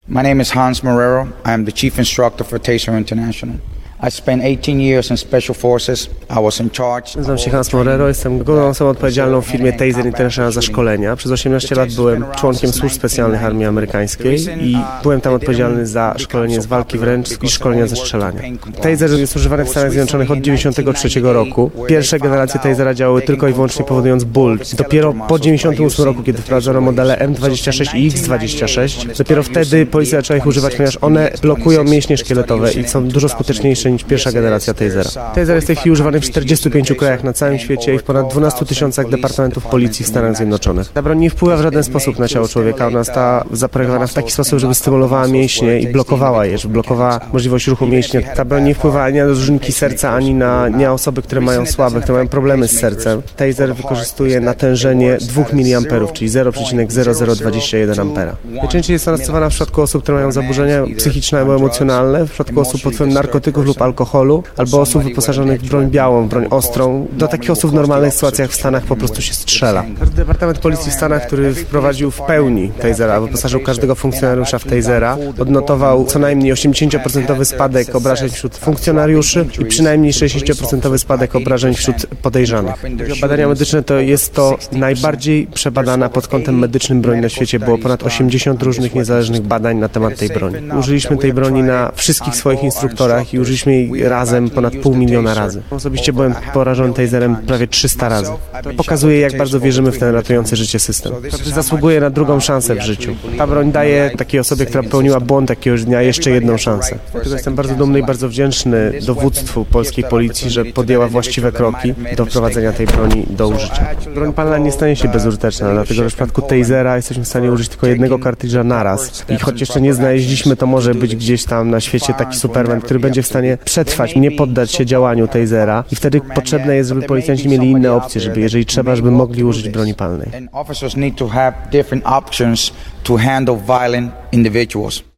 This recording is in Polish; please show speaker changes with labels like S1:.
S1: My name is Hans Marrero. I am the chief instructor for Taser International. I spent 18 years in Special Forces. I was in charge.
S2: Nazywam się Hans Marrero, jestem główną osobą odpowiedzialną w firmie Taser International za szkolenia. Przez 18 lat byłem członkiem służb specjalnych Armii Amerykańskiej i byłem tam odpowiedzialny za szkolenie z walki wręcz i szkolenia ze strzelania. Taser jest używany w Stanach Zjednoczonych od 1993 roku. Pierwsze generacje Tasera działały tylko i wyłącznie powodując ból. Dopiero po 1998 roku, kiedy wprowadzono modele M26 i X26, dopiero wtedy policja zaczęła ich używać, ponieważ one blokują mięśnie szkieletowe i są dużo skuteczniejsze niż pierwsza generacja Tasera. Taser jest w tej chwili używany w 45 krajach na całym świecie i w ponad 12 tysiącach departamentów policji w Stanach Zjednoczonych. Ta broń nie wpływa w żaden sposób na ciało człowieka. Ona została zaprojektowana w taki sposób, żeby stymulowała mięśnie i blokowała je, żeby blokowała możliwość ruchu mięśnia. Ta broń nie wpływa ani na dożynki serca, ani na osoby, które mają słabe, które mają problemy z sercem. Taser wykorzystuje natężenie 2 mA, czyli 0,0021 A. Najczęściej jest ona stosowana w przypadku osób, które mają zaburzenia psychiczne albo emocjonalne, w przypadku osób pod wpływem narkotyków lub alkoholu, albo osób wyposażonych w broń białą, broń ostrą. Do takich osób w normalnych sytuacjach w Stanach po prostu się strzela. Każdy departament policji w Stanach, który wprowadził w pełni Tasera, wyposażył każdego funkcjonariusza w Tasera, odnotował co najmniej 80% spadek obrażeń wśród funkcjonariuszy i przynajmniej 60% spadek obrażeń wśród podejrzanych. Badania medyczne to jest to najbardziej przebadana pod kątem medycznym broń na świecie. Było ponad 80 różnych niezależnych badań na temat tej broni. Użyliśmy tej broni na wszystkich swoich instruktorach i użyliśmy jej razem ponad 500 000 razy. Osobiście byłem porażony Taserem prawie 300 razy. To pokazuje, jak bardzo wierzymy w ten ratujący życie system. Każdy zasługuje na drugą szansę w życiu. Ta broń daje takiej osobie, która popełniła błąd jakiegoś dnia, jeszcze jedną szansę. Dlatego jestem bardzo dumny i bardzo wdzięczny dowództwu polskiej policji, że podjęła właściwe kroki do wprowadzenia tej broni do użycia. Broń palna nie stanie się bezużyteczna, dlatego że w przypadku Tasera jesteśmy w stanie użyć tylko jednego kartridża naraz. I choć jeszcze nie znaleźliśmy, to może być gdzieś tam na świecie taki Superman, który będzie w stanie przetrwać, nie poddać się działaniu Tasera i wtedy potrzebne jest, żeby policjanci mieli inne opcje, żeby jeżeli trzeba, żeby mogli użyć broni palnej.
S1: Officers need to have different options to handle violent individuals.